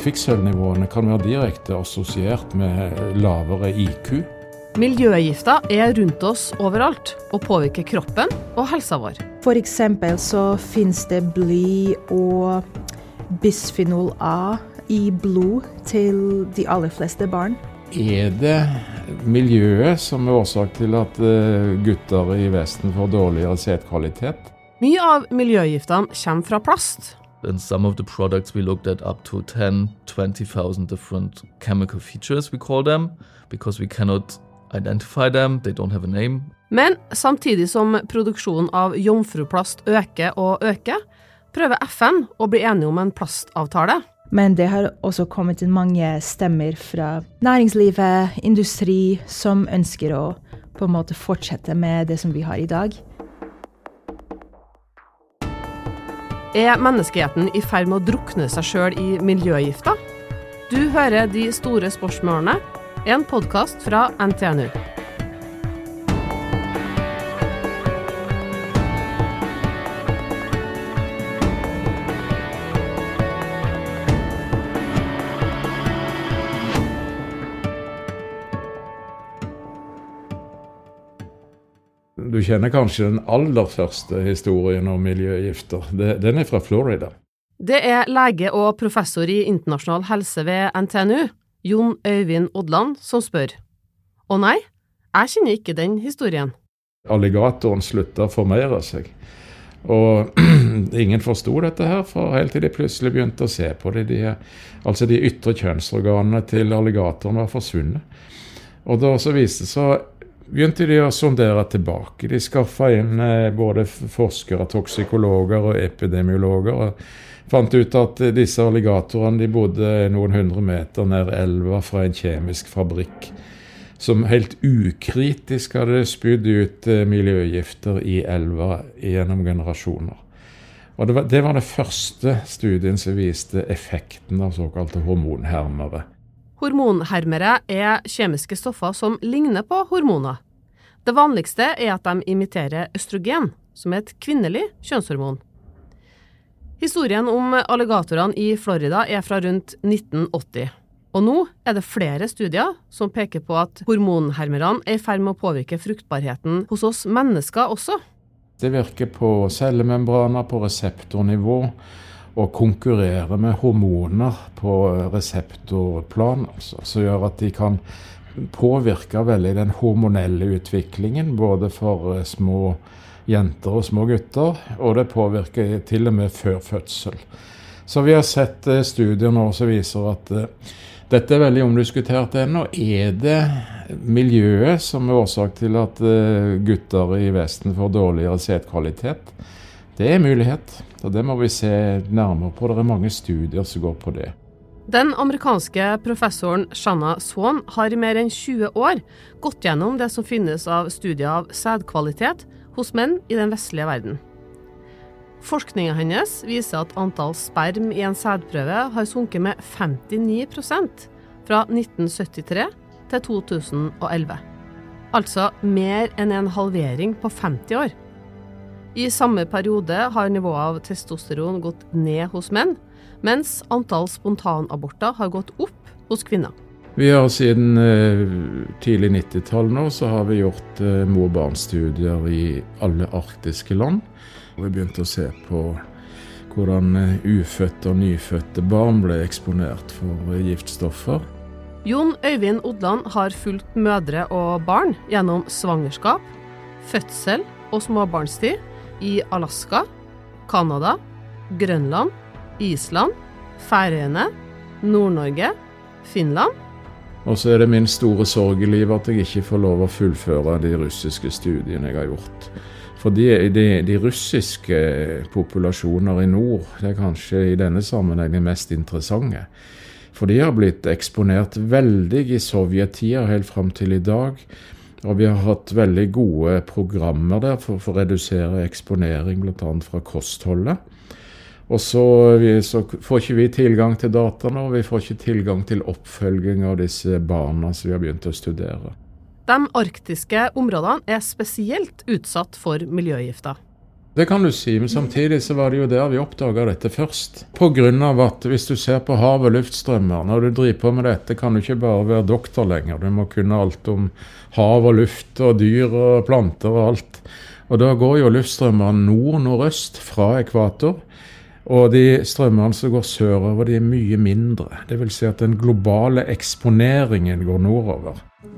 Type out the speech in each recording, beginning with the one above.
kvikksølvnivåene kan være direkte assosiert med lavere IQ. Miljøgifter rundt oss overalt og påvirker kroppen og helsa vår. For eksempel så finnes det bly og bisphenol A i blod til de aller fleste barn. Det miljøet som årsak til at gutter i Vesten får dårligere sædkvalitet? Mye av miljøgiftene kommer fra plast. In some of the products we looked at up to 10-20,000 different chemical features, we call them, because we cannot identify them, they don't have a name. Men samtidig som produksjonen av jomfruplast øker og øker, prøver FN å bli enige om en plastavtale. Men det har også kommet inn mange stemmer fra næringslivet, industri, som ønsker å på en måte fortsette med det som vi har i dag. Menneskeheten i ferd med å drukne seg selv i miljøgifter? Du hører De store spørsmålene, en podcast fra NTNU. Du kjenner kanskje den aller første historien om miljøgifter. Den fra Florida. Det lege og professor i internasjonal helse ved NTNU, Jon Øyvind Odland, som spør. Å nei, jeg kjenner ikke den historien. Alligatoren sluttet å formere seg. Og ingen forstod dette her, for helt til de plutselig begynte å se på det. Altså de ytre kjønnsorganene til alligatoren var forsvunnet. Og da så viste det seg begynte de å sondere tilbake. De skaffet inn både forskere, toksikologer og epidemiologer, og fant ut at disse alligatorene de bodde noen 100 meter nær elva fra en kjemisk fabrikk, som helt ukritisk hadde spydd ut miljøgifter i elva gjennom generasjoner. Og det var det første studien som viste effekten av såkalte hormonhermere. Hormonhermere kjemiske stoffer som ligner på hormoner. Det vanligste at de imiterer østrogen, som et kvinnelig kjønnshormon. Historien om alligatorene i Florida fra rundt 1980. Og nå det flere studier som peker på at hormonhermerne i ferd med å påvirke fruktbarheten hos oss mennesker også. Det virker på cellemembraner på reseptornivå, og konkurrere med hormoner på reseptorplan, som gjør at de kan påvirke veldig den hormonelle utviklingen, både for små jenter og små gutter, og det påvirker til og med før fødsel. Så vi har sett studier nå som viser at dette veldig omdiskutert ennå. Det miljøet som årsak til at gutter i Vesten får dårligere sædkvalitet? Det mulighet, og det må vi se nærmere på. Det mange studier som går på det. Den amerikanske professoren Shanna Swan har i mer enn 20 år gått gjennom det som finnes av studier av sædkvalitet hos menn i den vestlige verden. Forskningen hennes viser at antall sperm i en sædprøve har sunket med 59% fra 1973 til 2011. Altså mer enn en halvering på 50 år. I samme periode har nivået av testosteron gått ned hos menn, mens antall spontanaborter har gått opp hos kvinner. Vi har siden tidlig 90-tall nå, så har vi gjort mor-barn-studier i alle arktiske land. Vi begynte å se på hvordan ufødte og nyfødte barn ble eksponert for giftstoffer. Jon Øyvind Odland har fulgt mødre og barn gjennom svangerskap, fødsel og småbarnstid i Alaska, Kanada, Grønland, Island, Færøyene, Nord-Norge, Finland. Og så det min store sorg i livet at jeg ikke får lov å fullføre de russiske studiene jeg har gjort. For de russiske populasjoner i nord, det kanskje i denne sammenhengen mest interessante. For de har blitt eksponert veldig i sovjettida helt frem til i dag. Og vi har hatt veldig gode programmer der for å redusere eksponering, blant annet fra kostholdet. Og så får ikke vi tilgang til data nå, vi får ikke tilgang til oppfølging av disse barna som vi har begynt å studere. De arktiske områdene spesielt utsatt for miljøgifter. Det kan du si, men samtidig så var det jo der vi oppdaget dette først. På grunn av at hvis du ser på hav- og luftstrømmer, når du driver på med dette, kan du ikke bare være doktor lenger. Du må kunne alt om hav og luft og dyr og planter og alt. Og da går jo luftstrømmene nord-nordøst fra ekvator, og de strømmene som går sørover, de er mye mindre. Det vil si at den globale eksponeringen går nordover.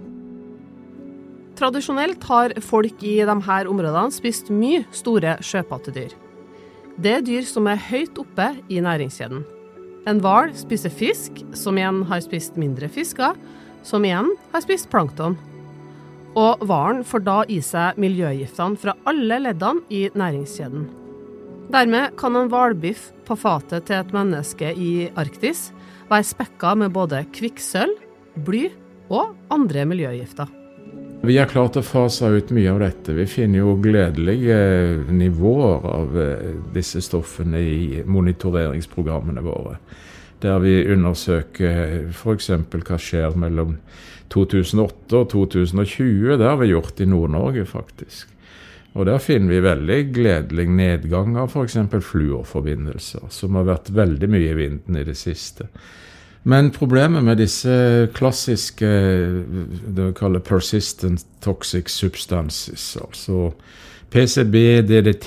Tradisjonelt har folk i de her områdene spist mye store sjøpattedyr. Det er dyr som er høyt oppe i næringskjeden. En hval spiser fisk, som igjen har spist mindre fisker, som igjen har spist plankton. Og hvalen får da i seg miljøgiftene fra alle leddene i næringskjeden. Dermed kan en hvalbiff på fatet til et menneske i Arktis være spekket med både kvikksølv, bly og andre miljøgifter. Vi har klart å fase ut mye av dette. Vi finner jo gledelige nivåer av disse stoffene i monitoreringsprogrammene våre, der vi undersøker for eksempel hva skjer mellom 2008 og 2020. Det har vi gjort i Nord-Norge faktisk. Og der finner vi veldig gledelig nedgang av for eksempel fluorforbindelser, som har vært veldig mye i vinden i det siste. Men problemet med disse klassiske, det vi kaller persistent toxic substances, altså PCB, DDT,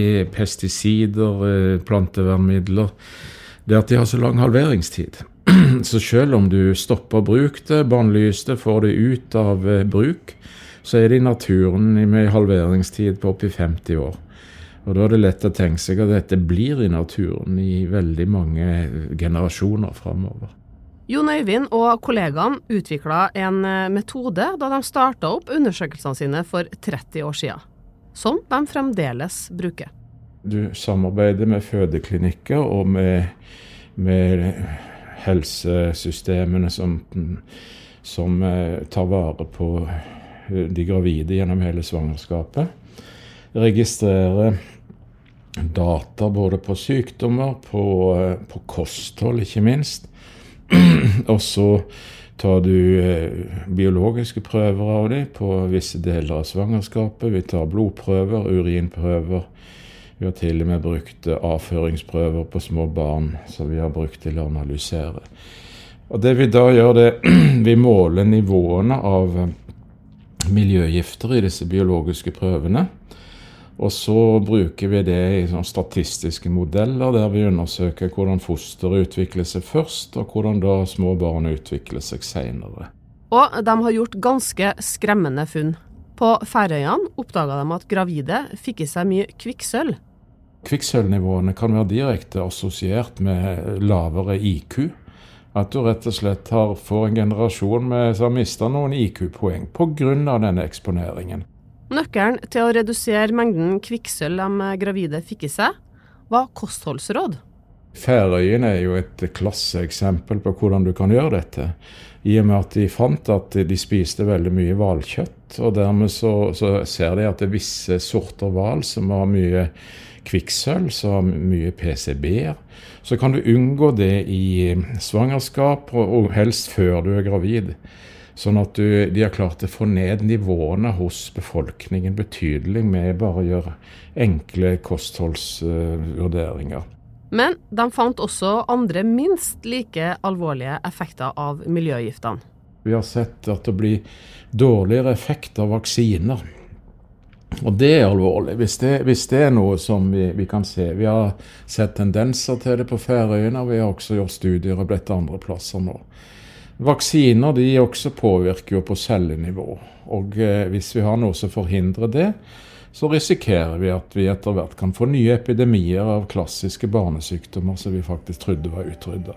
pesticider, plantevernmidler, det er at de har så lang halveringstid. Så selv om du stopper bruk det, bannlys det, får det ut av bruk, så er det i naturen med halveringstid på opp i 50 år. Og da er det lett å tenke seg at dette blir i naturen i veldig mange generasjoner fremover. Jon Øyvind og kollegaene utviklet en metode da de startet opp undersøkelsene sine for 30 år siden, som de fremdeles bruker. Du samarbeider med fødeklinikker og med helsesystemene som tar vare på de gravide gjennom hele svangerskapet. Registrerer data både på sykdommer, på kosthold ikke minst. Og så tar du biologiske prøver av dem på visse deler av svangerskapet. Vi tar blodprøver, urinprøver. Vi har til og med brukt avføringsprøver på små barn, som vi har brukt til å analysere. Og det vi da gjør, det vi måler nivåene av miljøgifter i disse biologiske prøvene. Og så bruker vi det i sånne statistiske modeller der vi undersøker hvordan foster utvikler seg først, og hvordan da små barn utvikler seg senere. Og de har gjort ganske skremmende funn. På Færøyene oppdaget de at gravide fikk i seg mye kvikksølv. Kvikksølvnivåene kan være direkte assosiert med lavere IQ. At du rett og slett får en generasjon som har mistet noen IQ-poeng på grunn av denne eksponeringen. Nøkkelen til å redusere mengden kvikksølv de gravide fikk i seg, var kostholdsråd. Færøyene er jo et klasseeksempel på hvordan du kan gjøre dette. I og med at de fant at de spiste veldig mye hvalkjøtt, og dermed så ser de at det er visse sorter hval som har mye kvikksølv, som har mye PCB-er. Så kan du unngå det i svangerskap, og helst før du er gravid. Sånn at de har klart å få ned nivåene hos befolkningen betydelig med bare å gjøre enkle kostholdsvurderinger. Men de fant også andre minst like alvorlige effekter av miljøgiftene. Vi har sett at det blir dårligere effekt av vaksiner. Og det er alvorlig, hvis det er noe som vi kan se. Vi har sett tendenser til det på Færøyene, og vi har også gjort studier av dette andre plasser nå. Vaksiner de også påvirker jo på cellenivå, og hvis vi har noe som forhindrer det, så risikerer vi at vi etter hvert kan få nye epidemier av klassiske barnesykdommer som vi faktisk trodde var utryddet.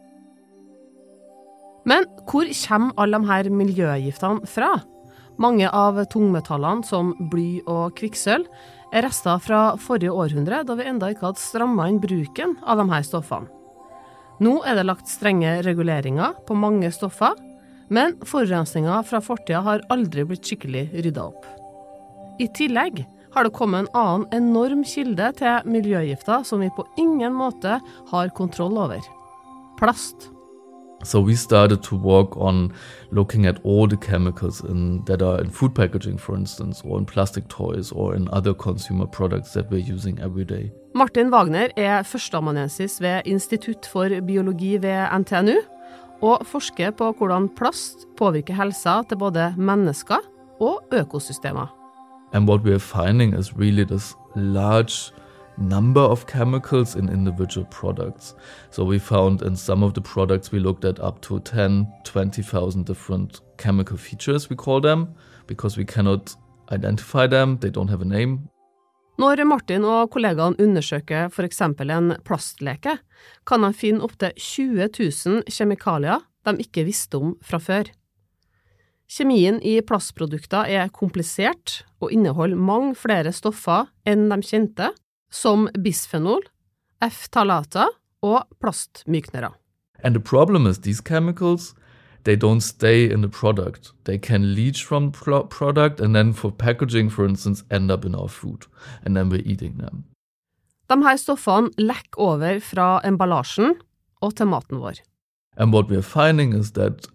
Men hvor kommer alle de her miljøgiftene fra? Mange av tungmetallene som bly og kvikksølv er rester fra forrige århundre, da vi enda ikke hadde strammet inn bruken av de her stoffene. Nå er det lagt strenge reguleringer på mange stoffer, men forurensningen fra fortiden har aldri blitt skikkelig ryddet opp. I tillegg har det kommet en annen enorm kilde til miljøgifter som vi på ingen måte har kontroll over. Plast. So we started to work on looking at all the chemicals that are in food packaging, for instance, or in plastic toys, or in other consumer products that we're using every day. Martin Wagner førsteamanuensis ved Institutt for biologi ved NTNU, og forsker på hvordan plast påvirker helsa til både mennesker og økosystemer. And what we are finding is really this large number of chemicals in individual products. So we found in some of the products we looked at up to 10-20,000 different chemical features, we call them, because we cannot identify them, they don't have a name. Når Martin og kollegaene undersøker for eksempel en plastleke, kan han finne opp til 20 000 kjemikalier de ikke visste om fra før. Kjemien i plastprodukter komplisert og inneholder mange flere stoffer enn de kjente, som bisphenol, F-talater og plastmyknere. And the problem is these chemicals, they don't stay in the product. They can leach from the product and then for packaging, for instance, end up in our food. And then we're eating them. De her stoffene lekker over fra emballasjen og til maten vår. And what we're finding is that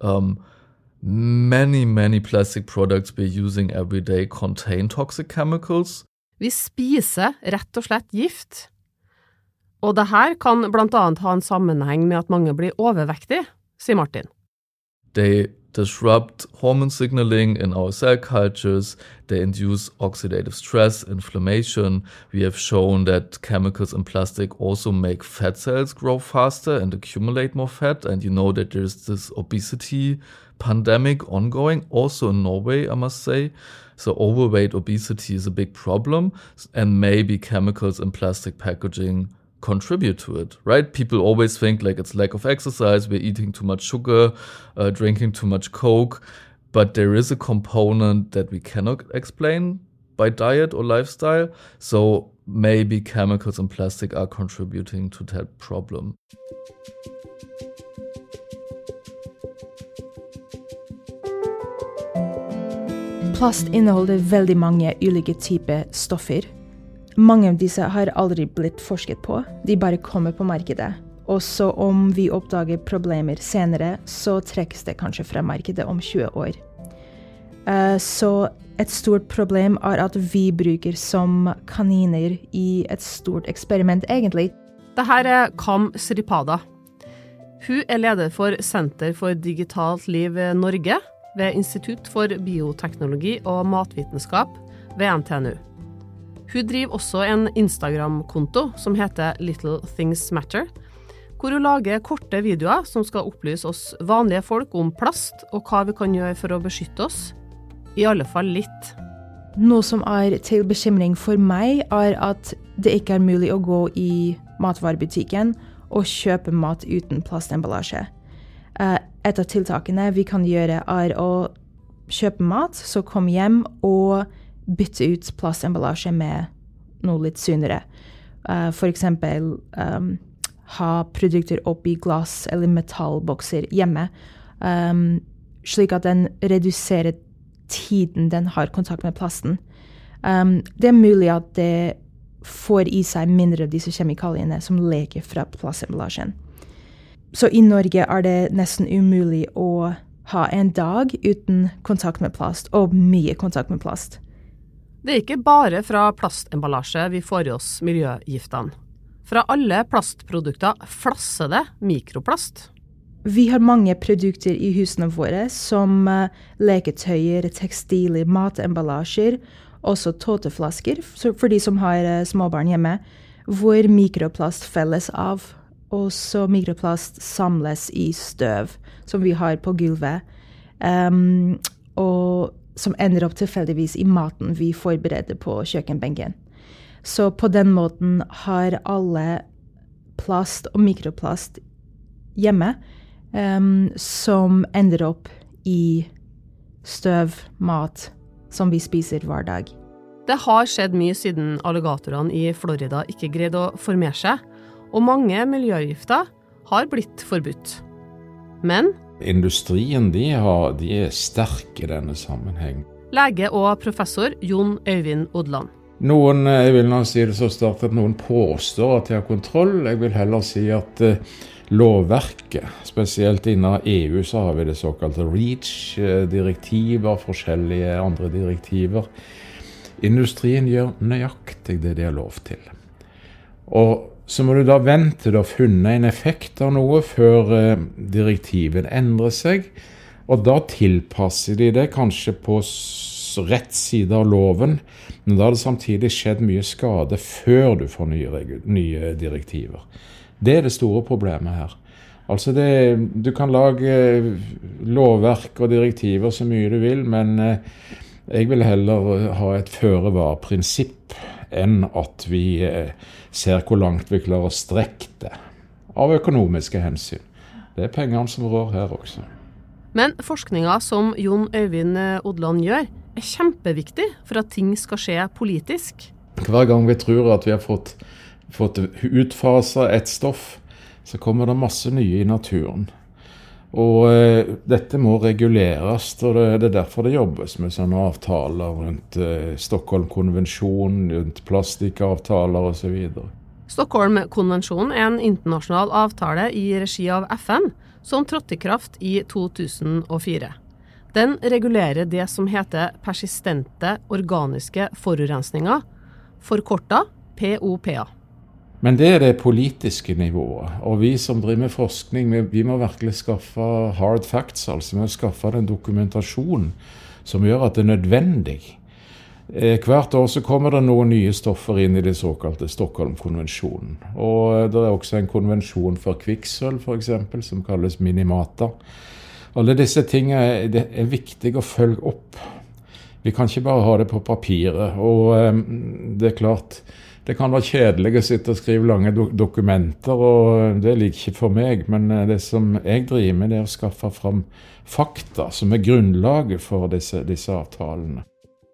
many plastic products we're using every day contain toxic chemicals. Vi spiser rett og slett gift. Og det her kan blant annet ha en sammenheng med at mange blir overvektige, sier Martin. They disrupt hormone signaling in our cell cultures. They induce oxidative stress, inflammation. We have shown that chemicals in plastic also make fat cells grow faster and accumulate more fat. And you know that there's this obesity pandemic ongoing, also in Norway, I must say. So overweight obesity is a big problem, and maybe chemicals in plastic packaging contribute to it, right? People always think like it's lack of exercise, we're eating too much sugar, drinking too much Coke, but there is a component that we cannot explain by diet or lifestyle, so maybe chemicals in plastic are contributing to that problem. Plast inneholder veldig mange ulike typer stoffer. Mange av disse har aldri blitt forsket på, de bare kommer på markedet. Og så om vi oppdager problemer senere, så trekkes det kanskje fra markedet om 20 år. Så et stort problem at vi bruker som kaniner i et stort eksperiment egentlig. Dette Kam Sripada. Hun leder for Senter for digitalt liv Norge ved Institutt for bioteknologi og matvitenskap ved NTNU. Hun driver også en Instagram-konto som heter Little Things Matter, hvor hun lager korte videoer som skal opplyse oss vanlige folk om plast og hva vi kan gjøre for å beskytte oss. I alle fall litt. Noe som til bekymring for meg at det ikke mulig å gå i matvarebutikken og kjøpe mat uten plastemballasje. Et av tiltakene vi kan gjøre å kjøpe mat, så kom hjem og bytte ut plastemballasje med noe litt sunnere. For eksempel ha produkter oppi glass eller metallbokser hjemme, slik at den reduserer tiden den har kontakt med plasten. Det mulig at det får i seg mindre av disse kjemikaliene som leker fra plastemballasjen. Så i Norge det nesten umulig å ha en dag uten kontakt med plast, og mye kontakt med plast. Det ikke bare fra plastemballasje vi får i oss miljøgiftene. Fra alle plastprodukter flasser det mikroplast. Vi har mange produkter i husene våre, som leketøyer, tekstiler, matemballasjer, også tåteflasker, for de som har småbarn hjemme, hvor mikroplast felles av. Og så mikroplast samles i støv, som vi har på gulvet, og som ender opp tilfeldigvis i maten vi forbereder på kjøkkenbenken. Så på den måten har alle plast og mikroplast hjemme, som ender opp i støv, mat, som vi spiser hver dag. Det har skjedd mye siden alligatorene i Florida ikke greide å formere seg, og mange miljøgifter har blitt forbudt. Men industrien de sterke i denne sammenheng. Lege og professor Jon Øyvind Odland. Jeg vil nå si det så sterkt at noen påstår at de har kontroll. Jeg vil heller si at lovverket. Spesielt innen EU så har vi det såkalte REACH-direktiver, forskjellige andre direktiver. Industrien gjør nøyaktig det de har lov til. Og så må du da vente til du har funnet en effekt av noe før direktiven endrer seg, og da tilpasser de det kanskje på rett side av loven, men da har det samtidig skjedd mye skade før du får nye direktiver. Det er det store problemet her. Altså du kan lage lovverk og direktiver så mye du vil, men jeg vil heller ha et føre-var-prinsipp enn at vi ser hvor langt vi klarer å strekke det av økonomiske hensyn. Det er pengene som rår her også. Men forskningen som Jon Øyvind Odland gjør, er kjempeviktig for at ting skal skje politisk. Hver gang vi tror at vi har fått utfaset et stoff, så kommer det masse nye i naturen. Og dette må reguleres, og det er derfor det jobbes med sånne avtaler rundt Stockholm-konvensjonen, rundt plastikkavtaler og så videre. Stockholm-konvensjonen er en internasjonal avtale i regi av FN, som trådte i kraft i 2004. Den regulerer det som heter persistente organiske forurensninger, forkortet POPA. Men det er det politiske nivået, og vi som driver med forskning, vi må virkelig skaffe hard facts, altså vi må skaffe den dokumentasjon som gjør at det er nødvendig. Hvert år så kommer det noen nye stoffer inn i det såkalte Stockholm-konvensjonen, og det er også en konvensjon for kvikksølv for eksempel, som kalles Minamata. Alle disse tingene det er viktig å følge opp. Vi kan ikke bare ha det på papiret, og det er klart, det kan være kjedelig å sitte og skrive lange dokumenter, og det liker ikke for meg, men det som jeg driver med, det er å skaffe fram fakta som er grunnlaget for disse avtalene.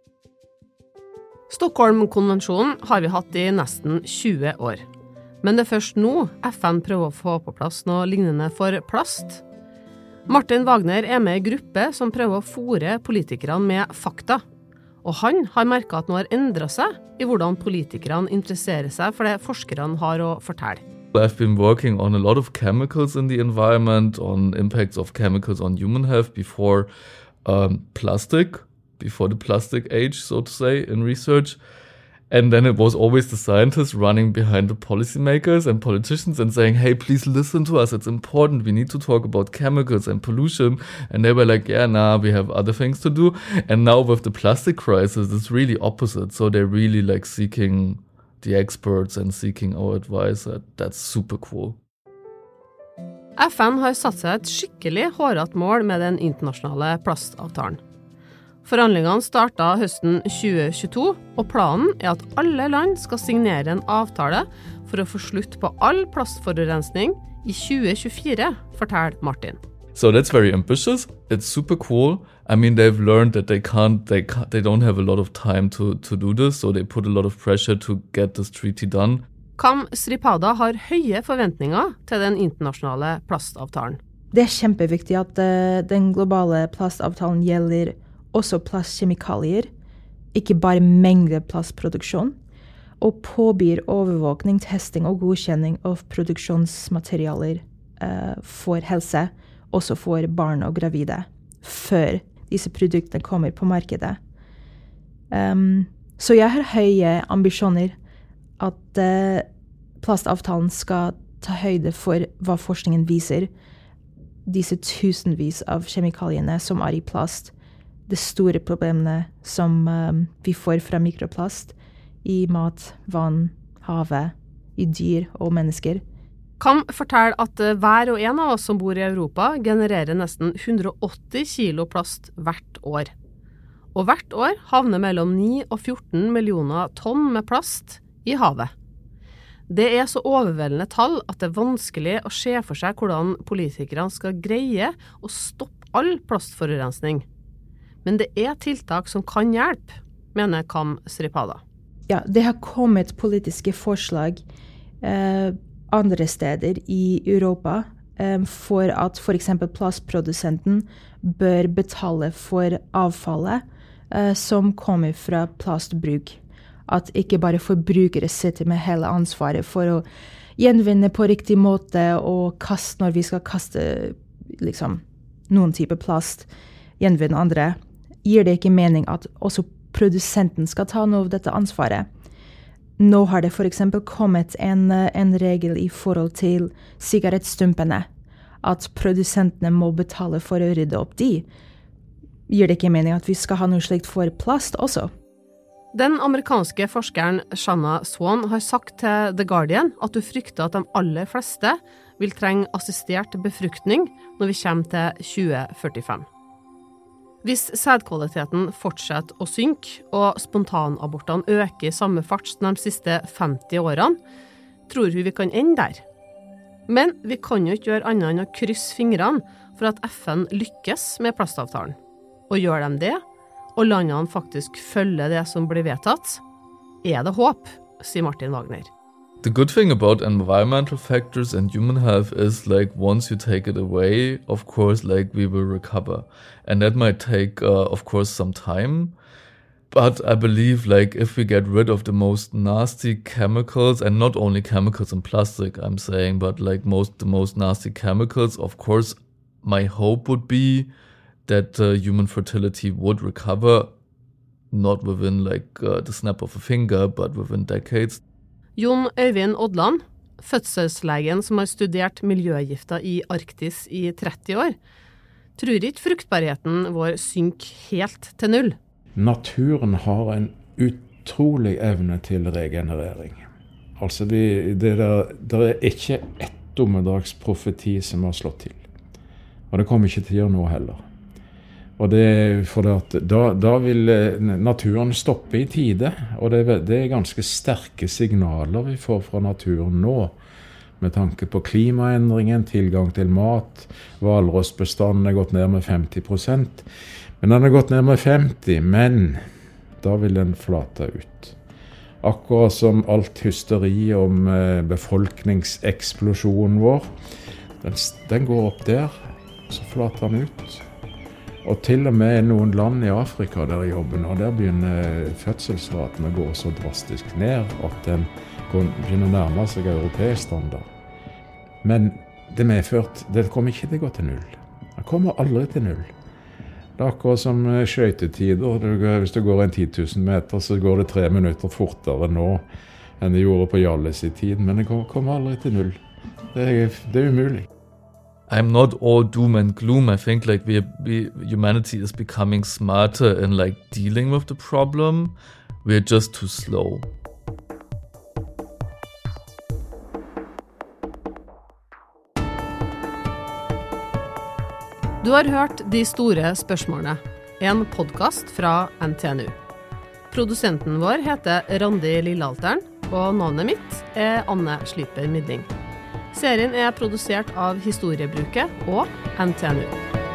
Stockholm-konvensjonen har vi hatt i nesten 20 år. Men det er først nå FN prøver å få på plass noe lignende for plast. Martin Wagner er med i gruppe som prøver å fôre politikerne med fakta. Og han har merket at noe har endret seg i hvordan politikerne interesserer seg for det forskerne har å fortelle. I've been working on a lot of chemicals in the environment, on impacts of chemicals on human health before plastic, before the plastic age, so to say, in research. And then it was always the scientists running behind the policymakers and politicians and saying, hey, please listen to us. It's important. We need to talk about chemicals and pollution. And they were like, yeah, nah, we have other things to do. And now with the plastic crisis, it's really opposite. So they're really like seeking the experts and seeking our advice. That's super cool. FN har satt seg et skikkelig hårete mål med den internasjonale plastavtalen. Forhandlingene startet høsten 2022, og planen er at alle land skal signere en avtale for å få slutt på all plastforurensning i 2024, forteller Martin. So that's very ambitious. It's super cool. I mean, they've learned that they don't have a lot of time to do this, so they put a lot of pressure to get this treaty done. Kam Sripada har høye forventninger til den internasjonale plastavtalen. Det er kjempeviktig at den globale plastavtalen gjelder også plastkjemikalier, ikke bare mengde plastproduksjon, og påbyr overvåkning, testing og godkjenning av produksjonsmaterialer for helse, også for barn og gravide, før disse produktene kommer på markedet. Så jeg har høye ambisjoner at plastavtalen skal ta høyde for hva forskningen viser, disse tusenvis av kjemikaliene som er i plast, de store problemene som vi får fra mikroplast i mat, vann, havet, i dyr og mennesker. Kam forteller at hver og en av oss som bor i Europa genererer nesten 180 kilo plast hvert år. Og hvert år havner mellom 9 og 14 millioner tonn med plast i havet. Det er så overveldende tall at det er vanskelig å se for seg hvordan politikerne skal greie å stoppe all plastforurensning. Men det er tiltak som kan hjelpe, mener Kam Sripada. Ja, det har kommet politiske forslag andre steder i Europa for at for eksempel plastprodusenten bør betale for avfallet som kommer fra plastbruk. At ikke bare forbrukere sitter med hele ansvaret for å gjenvinne på riktig måte og kaste når vi skal kaste liksom, noen type plast, gjenvinne andre, gir det ikke mening at også produsenten skal ta noe av dette ansvaret. Nå har det for eksempel kommet en regel i forhold til sigarettstumpene, at produsentene må betale for å rydde opp de. Gir det ikke mening at vi skal ha noe slikt for plast også? Den amerikanske forskeren Shanna Swan har sagt til The Guardian at hun frykter at de aller fleste vil trenge assistert befruktning når vi kommer til 2045. Hvis sædkvaliteten fortsetter å synke, og spontanabortene øker i samme fart som de siste 50 årene, tror vi kan ende der. Men vi kan jo ikke gjøre annet enn å krysse fingrene for at FN lykkes med plastavtalen. Og gjør de det, og landene faktisk følger det som blir vedtatt, det håp, sier Martin Wagner. The good thing about environmental factors and human health is like once you take it away, of course, like we will recover. And that might take, of course, some time. But I believe like if we get rid of the most nasty chemicals, and not only chemicals in plastic, I'm saying, but like the most nasty chemicals, of course, my hope would be that human fertility would recover, not within like the snap of a finger, but within decades. Jon Øyvind Odland, fødselslegen som har studert miljøgifter i Arktis i 30 år, tror ikke fruktbarheten vår synker helt til null. Naturen har en utrolig evne til regenerering. Altså det er ikke ett dommedagsprofeti som har slått til. Og det kommer ikke til å gjøre nå heller. Og det er fordi at da vil naturen stoppe i tide, og det er ganske sterke signaler vi får fra naturen nå, med tanke på klimaendringen, tilgang til mat, hvalrossbestanden er gått ned med 50%, men den har gått ned med 50%, men da vil den flate ut. Akkurat som alt hysteri om befolkningseksplosjonen vår, den går opp der, så flater den ut. Og til og med noen land i Afrika der i jobben, og der begynner fødselsraten å gå så drastisk ned at den begynner å nærme seg europeisk standard. Men det kommer ikke til å gå til null. Det kommer aldri til null. Det er akkurat som skøytetider. Hvis du går en 10 000 meter, så går det 3 minutter fortere nå enn det gjorde på Hjalles i tid, men det kommer aldri til null. Det er umulig. I'm not all doom and gloom. I think like humanity is becoming smarter in like dealing with the problem. We're just too slow. Du har hørt De store spørsmålene, en podcast fra NTNU. Produsenten vår heter Randi Lillealteren, og navnet mitt er Anne Sliper Midling. Serien er produsert av Historiebruket og NTNU.